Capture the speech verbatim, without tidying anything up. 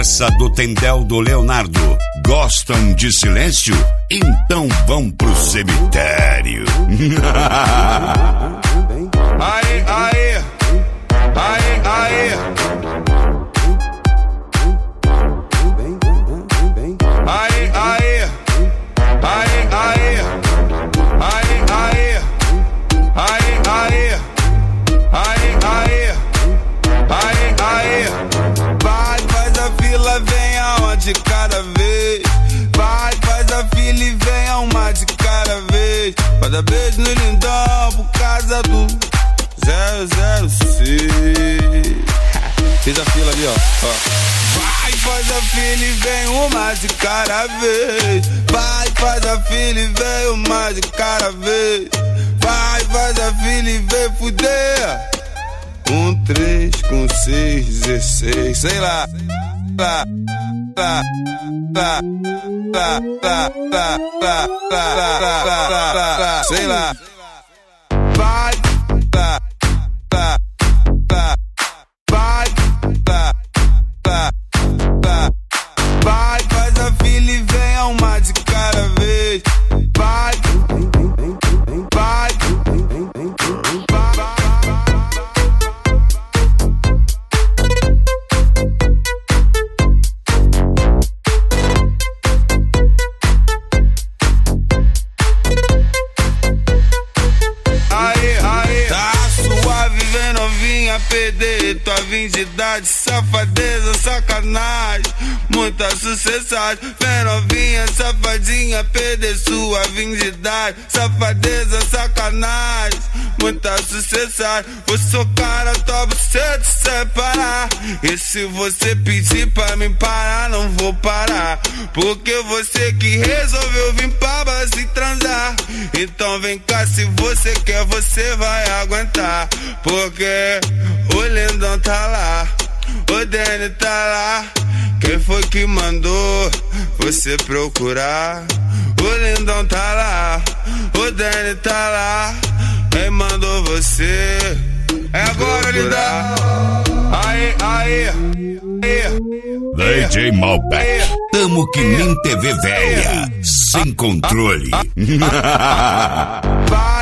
Conversa do Tendel do Leonardo. Gostam de silêncio? Então vão pro cemitério. Aê, aê, aê, aê. Aê, aê, aê, aê. Aê, aê, aê, aê. Aê, aê, aê, aê. Vai, faz a fila, vem aonde cada vez. Vai, faz a fila e vem a uma de cada vez. Cada beijo no lindão por causa do zero zero seis. Fiz a fila ali, ó, ó. Vai, faz a fila e vem uma de cada vez. Vai, faz a fila e vem uma de cada vez. Vai, faz a fila e vem fuder. Um, três, com seis, dezesseis, sei lá. Lá, lá, lá, lá, lá, lá, lá, lá, lá, lá, lá, lá, sei lá. Vai, lá, lá, lá. Vai, lá, lá, lá. Vai, faz a fila e vem a uma de cada vez. Vai, vai, perder tua virgindade, safadeza, sacanagem, muita sucessagem. Vem novinha, safadinha, perder sua virgindade, safadeza, sacanagem, muita sucessagem. Vou socar a tua buceta sem parar. E se você pedir pra mim parar, não vou parar, porque você que resolveu vir pra base e transar. Então vem cá, se você quer, você vai aguentar, porque o lindão tá lá, o Danny tá lá. Quem foi que mandou você procurar? O lindão tá lá, o Danny tá lá. Quem mandou você? É agora, lindão. Aê, aê, aê. D J Malbec, tamo que nem T V velha, sem controle. Vai.